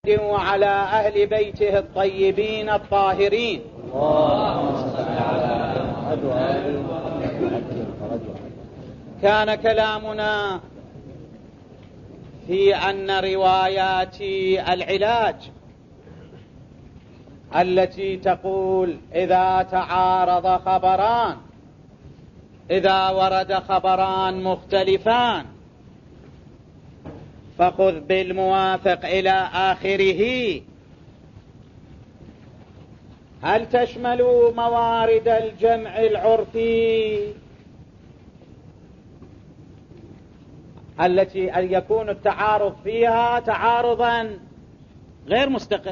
محمد وعلى أهل بيته الطيبين الطاهرين. كان كلامنا في أن روايات العلاج التي تقول إذا تعارض خبران، إذا ورد خبران مختلفان فخذ بالموافق إلى آخره، هل تشمل موارد الجمع العرفي التي أن يكون التعارض فيها تعارضا غير مستقر،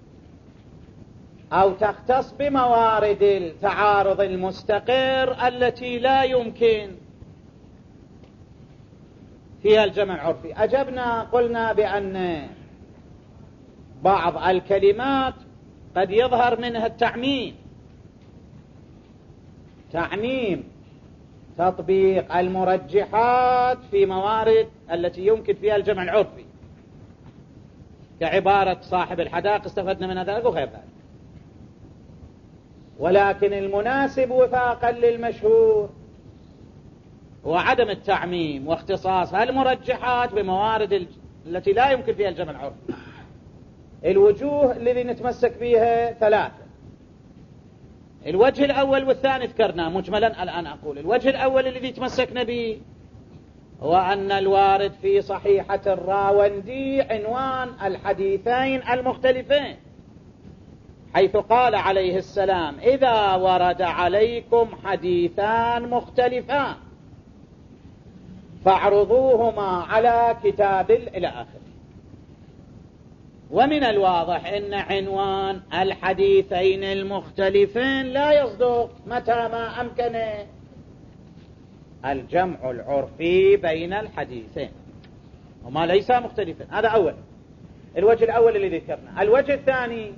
أو تختص بموارد التعارض المستقر التي لا يمكن فيها الجمع العرفي؟ أجبنا قلنا بأن بعض الكلمات قد يظهر منها التعميم، تعميم تطبيق المرجحات في موارد التي يمكن فيها الجمع العرفي، كعبارة صاحب الحدائق استفدنا من ذلك وغير ذلك. ولكن المناسب وفاقا للمشهور وعدم التعميم واختصاص المرجحات بموارد التي لا يمكن فيها الجمع العرفي. الوجوه الذي نتمسك بها ثلاثة. الوجه الأول والثاني ذكرناه مجملا، الآن أقول الوجه الأول الذي تمسكنا به هو أن الوارد في صحيحة الراوندي عنوان الحديثين المختلفين، حيث قال عليه السلام إذا ورد عليكم حديثان مختلفان فاعرضوهما على كتاب إلى آخره. ومن الواضح أن عنوان الحديثين المختلفين لا يصدق متى ما أمكن الجمع العرفي بين الحديثين، وما ليس مختلفين. هذا أول، الوجه الأول الذي ذكرنا. الوجه الثاني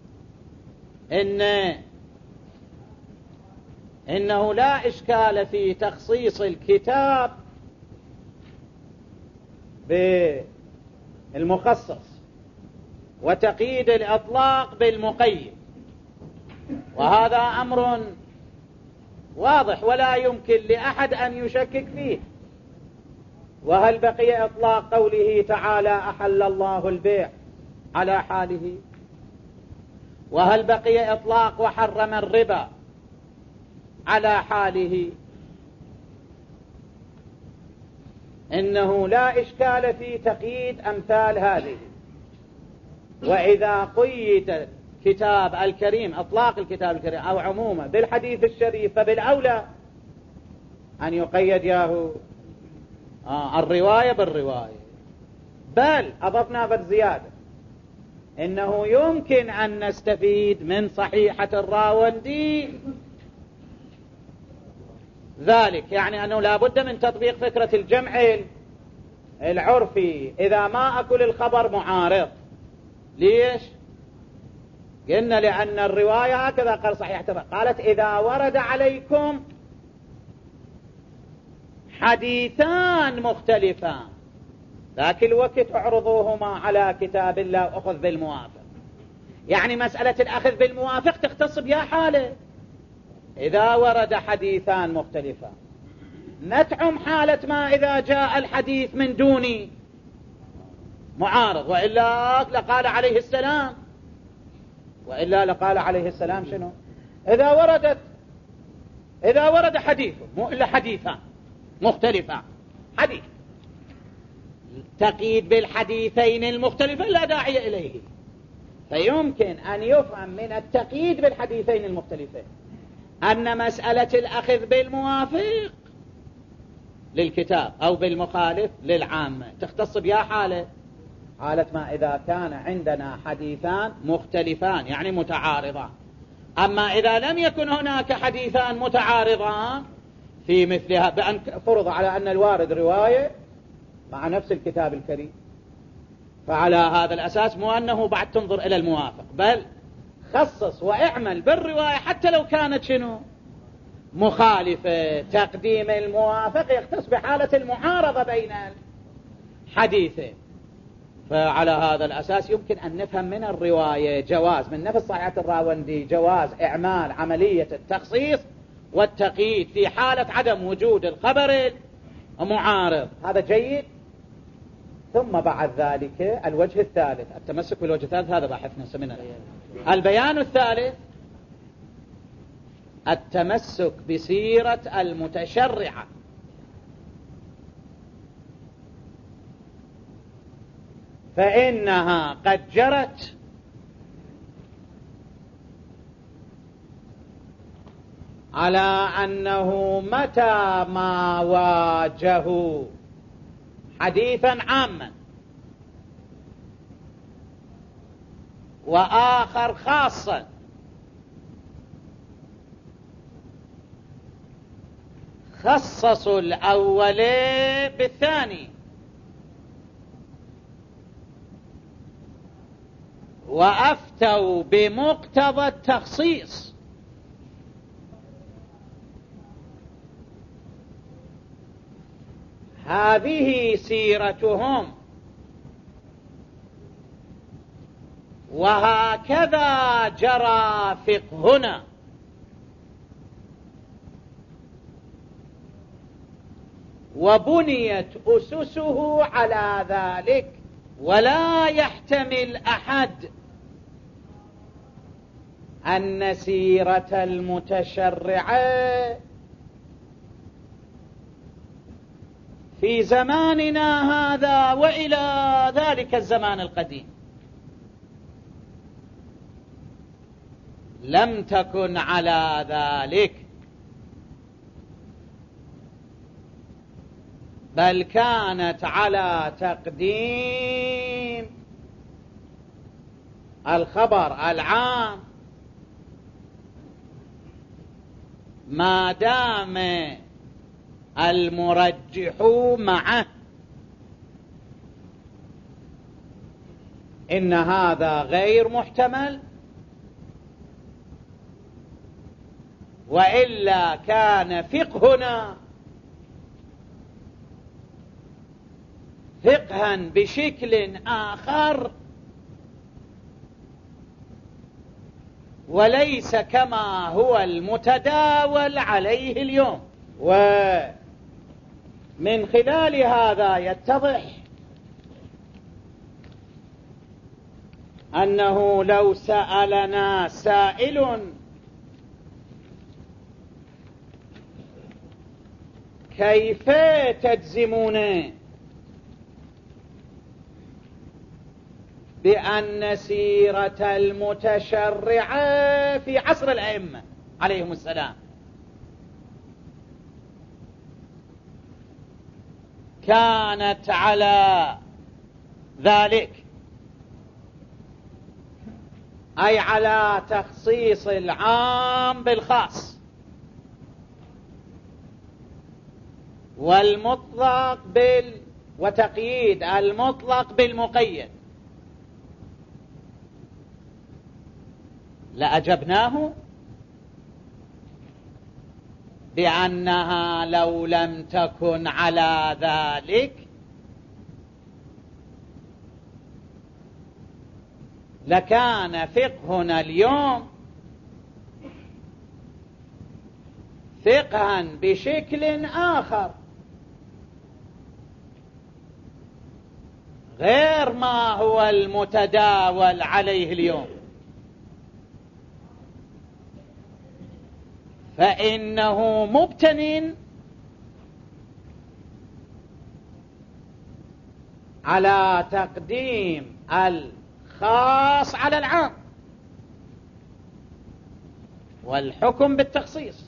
إنه لا إشكال في تخصيص الكتاب بالمخصص وتقييد الإطلاق بالمقيد، وهذا أمر واضح ولا يمكن لأحد أن يشكك فيه. وهل بقي إطلاق قوله تعالى أحل الله البيع على حاله؟ وهل بقي إطلاق وحرم الربا على حاله؟ إنه لا إشكال في تقييد أمثال هذه. وإذا قيد كتاب الكريم، أطلاق الكتاب الكريم أو عموما بالحديث الشريف، فبالأولى أن يقيد ياهو الرواية بالرواية. بل أضفنا بالزيادة إنه يمكن أن نستفيد من صحيحة الراوندي ذلك، يعني أنه لا بد من تطبيق فكرة الجمع العرفي إذا ما أكل الخبر معارض. ليش؟ قلنا لأن الرواية هكذا قال صحيحة، قالت إذا ورد عليكم حديثان مختلفان ذاك الوقت اعرضوهما على كتاب الله وأخذ بالموافق. يعني مسألة الأخذ بالموافق تختص بها حالة إذا ورد حديثان مختلفان، نتعم حالة ما إذا جاء الحديث من دون معارض، وإلا لقال عليه السلام، وإلا لقال عليه السلام شنو؟ إذا ورد حديث مو إلا حديثان مختلفان، حديث تقييد بالحديثين المختلفين لا داعي إليه. فيمكن أن يفهم من التقييد بالحديثين المختلفين أن مسألة الأخذ بالموافق للكتاب أو بالمخالف للعامة تختص بها حالة ما إذا كان عندنا حديثان مختلفان يعني متعارضان. أما إذا لم يكن هناك حديثان متعارضان في مثلها، بأن فرض على أن الوارد رواية مع نفس الكتاب الكريم، فعلى هذا الأساس مو أنه بعد تنظر إلى الموافق، بل خصص واعمل بالرواية حتى لو كانت شنو مخالفة. تقديم الموافق يختص بحالة المعارضة بين الحديثين. فعلى هذا الأساس يمكن أن نفهم من الرواية جواز من نفس صحيحة الراوندي جواز إعمال عملية التخصيص والتقييد في حالة عدم وجود الخبر المعارض. هذا جيد. ثم بعد ذلك الوجه الثالث، التمسك بالوجه الثالث، هذا بحثنا سمنا. البيان الثالث التمسك بسيرة المتشرعة. فإنها قد جرت على أنه متى ما واجهوا حديثا عاما وآخر خاصا خصصوا الأول بالثاني وأفتوا بمقتضى التخصيص. هذه سيرتهم، وهكذا جرى فقهنا. وبنيت أسسه على ذلك، ولا يحتمل أحد أن سيرة المتشرعة في زماننا هذا وإلى ذلك الزمان القديم لم تكن على ذلك، بل كانت على تقديم الخبر العام ما دام المرجح معه. إن هذا غير محتمل، وإلا كان فقهنا فقها بشكل آخر وليس كما هو المتداول عليه اليوم. ومن خلال هذا يتضح أنه لو سألنا سائل كيف تجزمون بأن سيرة المتشرعة في عصر الأئمة عليهم السلام كانت على ذلك، أي على تخصيص العام بالخاص والمطلق وتقييد المطلق بالمقيد، لأجبناه بأنها لو لم تكن على ذلك لكان فقهنا اليوم فقها بشكل آخر غير ما هو المتداول عليه اليوم. فإنه مبتن على تقديم الخاص على العام والحكم بالتخصيص،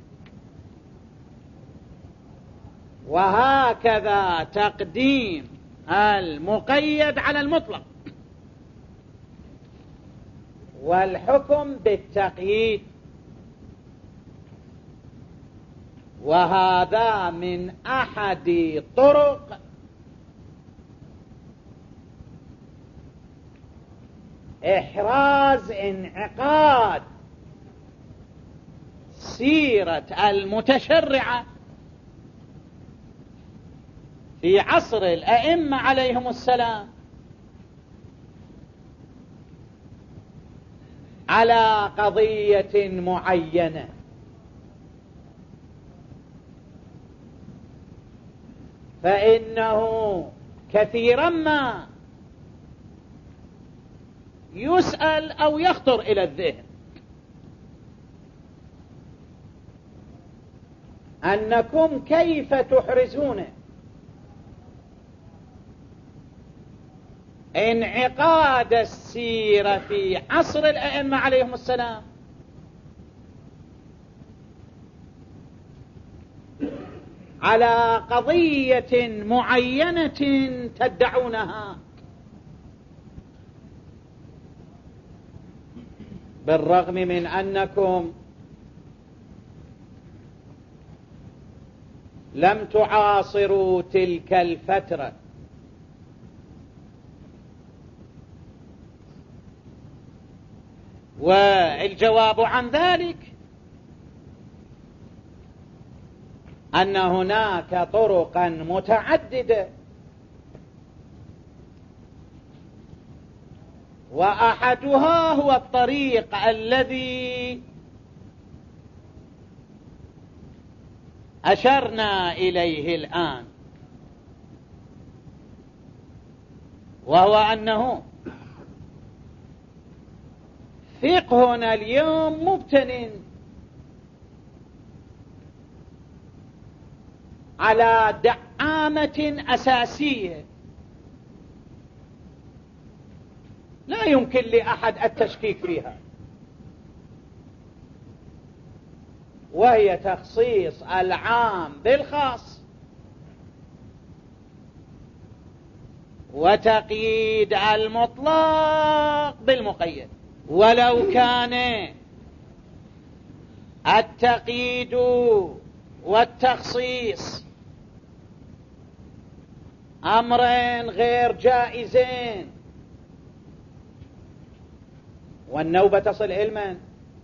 وهكذا تقديم المقيد على المطلق والحكم بالتقييد. وهذا من أحد طرق إحراز انعقاد سيرة المتشرعة في عصر الأئمة عليهم السلام على قضية معينة، فإنه كثيرا ما يسأل أو يخطر إلى الذهن أنكم كيف تحرزون انعقاد السيرة في عصر الأئمة عليهم السلام على قضية معينة تدعونها، بالرغم من أنكم لم تعاصروا تلك الفترة، والجواب عن ذلك أن هناك طرقا متعددة، وأحدها هو الطريق الذي أشرنا إليه الآن، وهو أنه فقهنا اليوم مبتن على دعامة أساسية لا يمكن لأحد التشكيك فيها، وهي تخصيص العام بالخاص وتقييد المطلق بالمقيد. ولو كان التقييد والتخصيص أمرين غير جائزين والنوبة تصل علما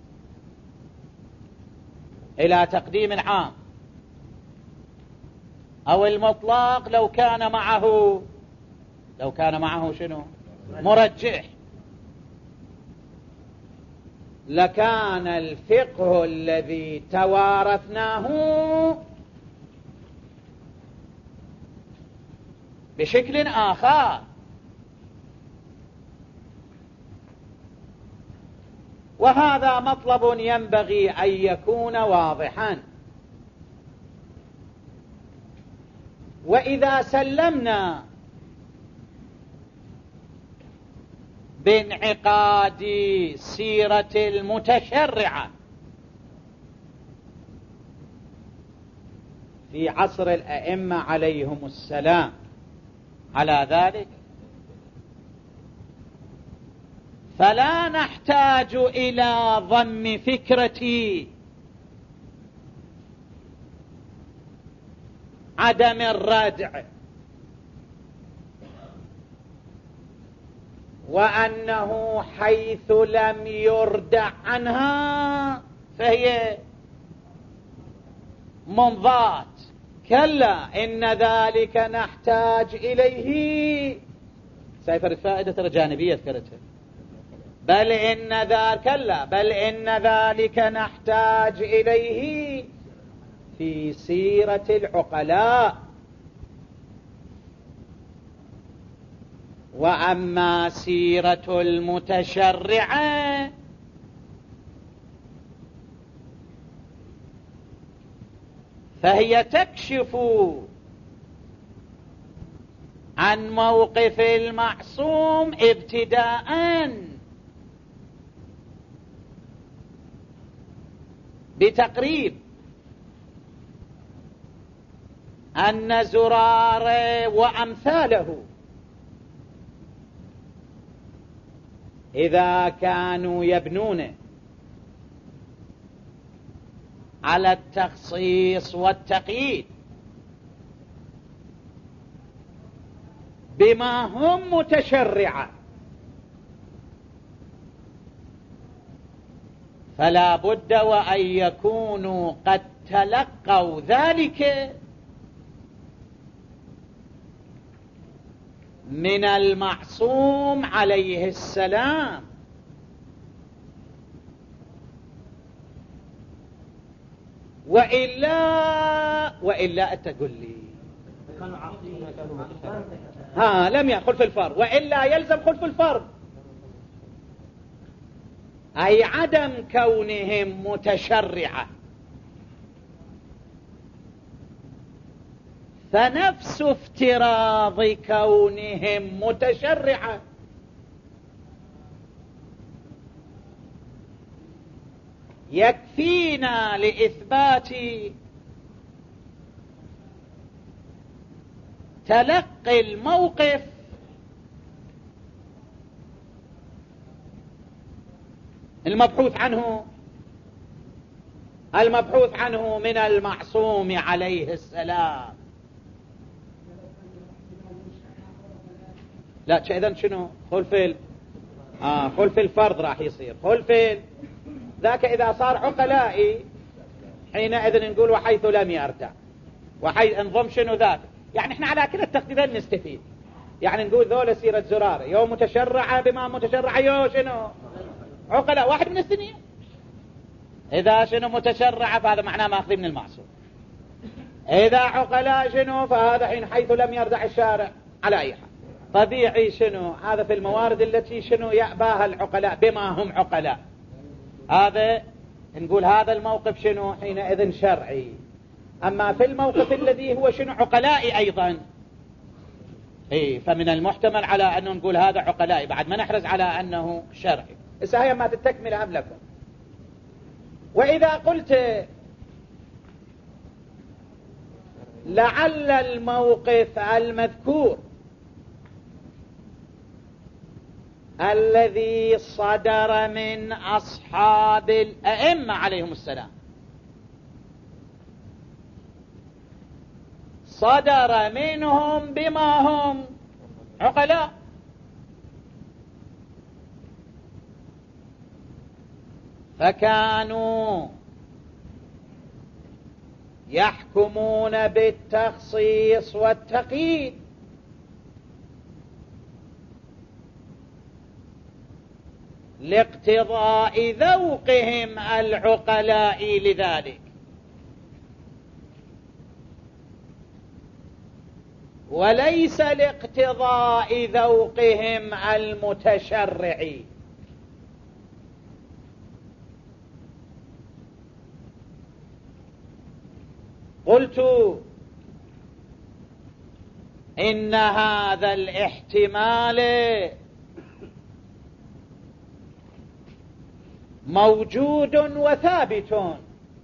إلى تقديم العام أو المطلق، لو كان معه شنو مرجح، لكان الفقه الذي توارثناه بشكل آخر، وهذا مطلب ينبغي أن يكون واضحا. وإذا سلمنا بانعقاد سيرة المتشرعة في عصر الأئمة عليهم السلام على ذلك، فلا نحتاج إلى ضم فكرة عدم الردع، وأنه حيث لم يردع عنها فهي منضات. كلا إن ذلك نحتاج إليه، سيفر الفائدة ترى جانبية ذكرتها، بل إن ذلك نحتاج إليه في سيرة العقلاء. وأما سيرة المتشرعة فهي تكشف عن موقف المعصوم ابتداءً بتقريب أن زرار وأمثاله إذا كانوا يبنون على التخصيص والتقييد بما هم متشرعة، فلا بد وأن يكونوا قد تلقوا ذلك من المعصوم عليه السلام، وإلا أنت تقول لي لم يدخل في الفرض، وإلا يلزم خلف الفرض، أي عدم كونهم متشرعة. فنفس افتراض كونهم متشرعة يكفينا لإثبات تلقي الموقف المبحوث عنه من المعصوم عليه السلام. لا إذن شنو خلف الفرض راح يصير خلف ذاك إذا صار عقلائي حينئذ نقول وحيث لم يرتع، وحيث انضم شنو ذاك. يعني احنا على كلا التقديرين نستفيد. يعني نقول ذولا سيرة زرارة يوم متشرعة بما متشرعة يو شنو عقلاء واحد من السنين. إذا شنو متشرعة فهذا معناه ماخذ من المعصوم. إذا عقلاء شنو فهذا حيث لم يردع الشارع على أي حال. طبيعي شنو هذا في الموارد التي شنو يأباها العقلاء بما هم عقلاء. هذا نقول هذا الموقف شنو حينئذ شرعي. أما في الموقف الذي هو شنو عقلائي أيضا فمن المحتمل على أنه نقول هذا عقلائي بعد ما نحرز على أنه شرعي. هي ما تتكمل هم لكم. وإذا قلت لعل الموقف المذكور الذي صدر من أصحاب الأئمة عليهم السلام صدر منهم بما هم عقلاء، فكانوا يحكمون بالتخصيص والتقييد لاقتضاء ذوقهم العقلاء لذلك، وليس لاقتضاء ذوقهم المتشرعي. قلت إن هذا الاحتمال موجود وثابت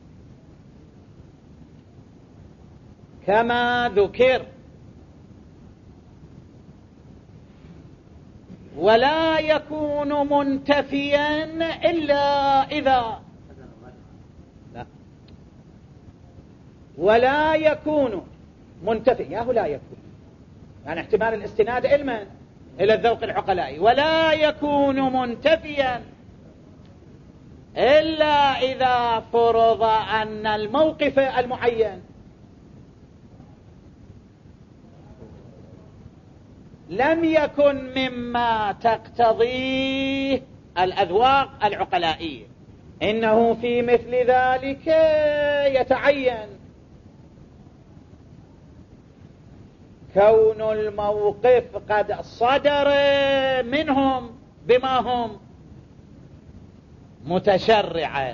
كما ذكر، ولا يكون منتفيا إلا إذا ولا يكون منتفيا لا يكون يعني احتمال الاستناد علما إلى الذوق العقلائي، ولا يكون منتفيا إلا إذا فرض أن الموقف المعين لم يكن مما تقتضيه الأذواق العقلائية. إنه في مثل ذلك يتعين كون الموقف قد صدر منهم بما هم متشرعة.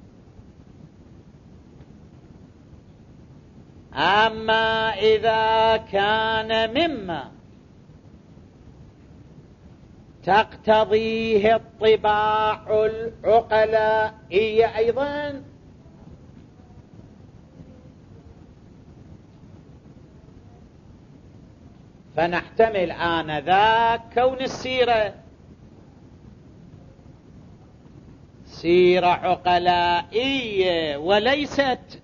أما إذا كان مما تقتضيه الطباع العقلائية أيضا فنحتمل آنذاك كون السيرة سيرة عقلائية وليست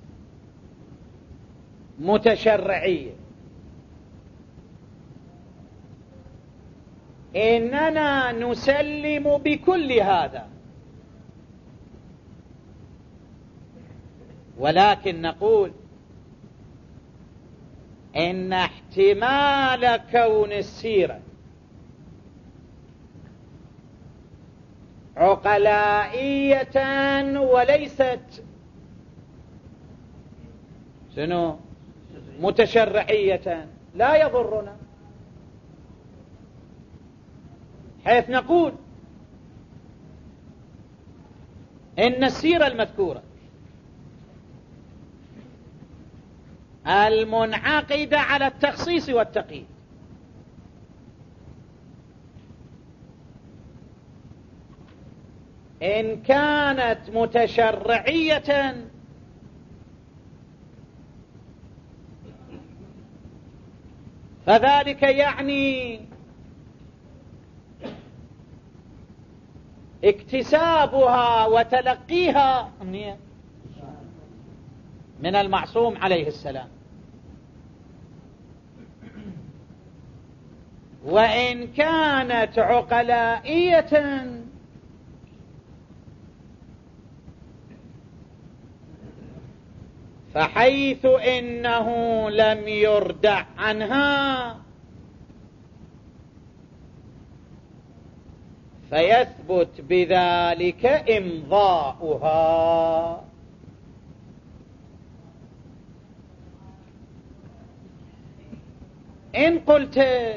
متشرعية. إننا نسلم بكل هذا، ولكن نقول إن احتمال كون السيرة عقلائية وليست شنو متشرعية لا يضرنا، حيث نقول إن السيرة المذكورة المنعقدة على التخصيص والتقييد إن كانت متشرعية فذلك يعني اكتسابها وتلقيها من المعصوم عليه السلام، وإن كانت عقلائية فحيث إنه لم يردع عنها فيثبت بذلك إمضاؤها. إن قلت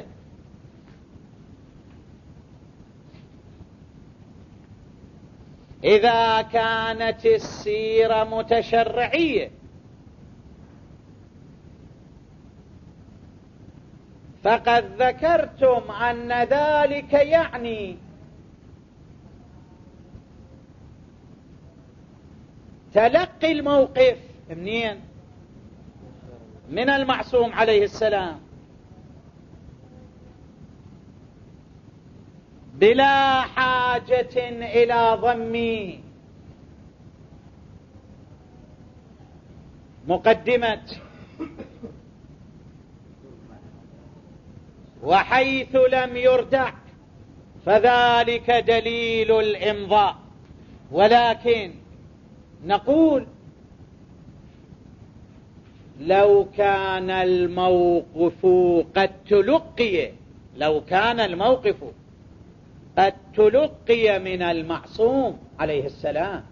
إذا كانت السيرة متشرعية فقد ذكرتم أن ذلك يعني تلقي الموقف منين؟ من المعصوم عليه السلام بلا حاجة إلى ضم مقدمة وحيث لم يردع فذلك دليل الإمضاء. ولكن نقول لو كان الموقف قد تلقي، لو كان الموقف قد تلقي من المعصوم عليه السلام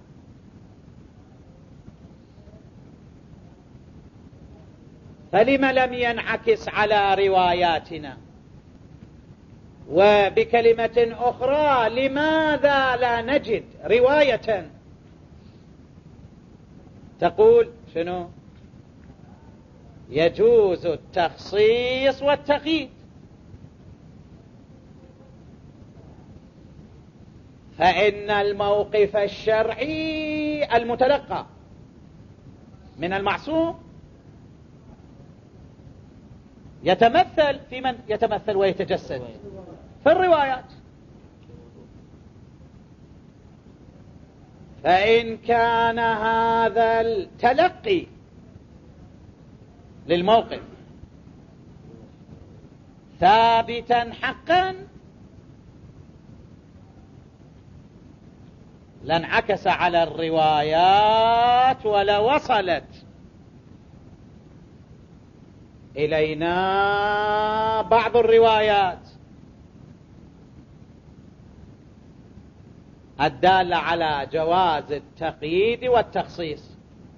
فلم لم ينعكس على رواياتنا؟ وبكلمة أخرى لماذا لا نجد رواية تقول شنو يجوز التخصيص والتقييد؟ فإن الموقف الشرعي المتلقى من المعصوم يتمثل في من يتمثل ويتجسد في الروايات. فإن كان هذا التلقي للموقف ثابتا حقا لانعكس على الروايات ولوصلت إلينا بعض الروايات الدالة على جواز التقييد والتخصيص.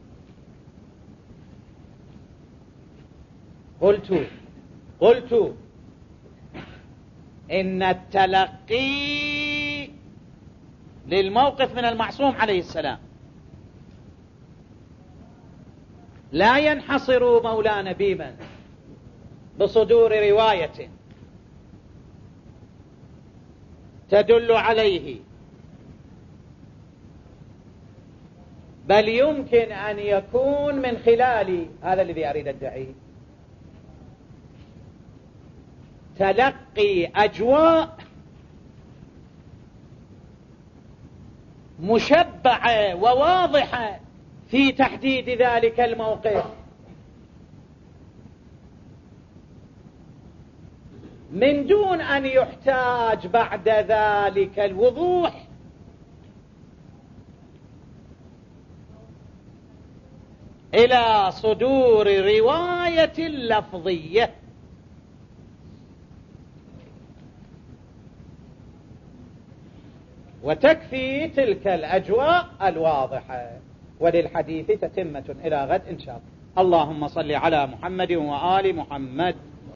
قلت إن التلقي للموقف من المعصوم عليه السلام لا ينحصر مولانا بمن بصدور رواية تدل عليه، بل يمكن أن يكون من خلال هذا الذي أريد أدعيه تلقي أجواء مشبعة وواضحة في تحديد ذلك الموقف من دون أن يحتاج بعد ذلك الوضوح إلى صدور رواية لفظية. وتكفي تلك الأجواء الواضحة. وللحديث تتمة إلى غد إن شاء الله. اللهم صل على محمد وآل محمد.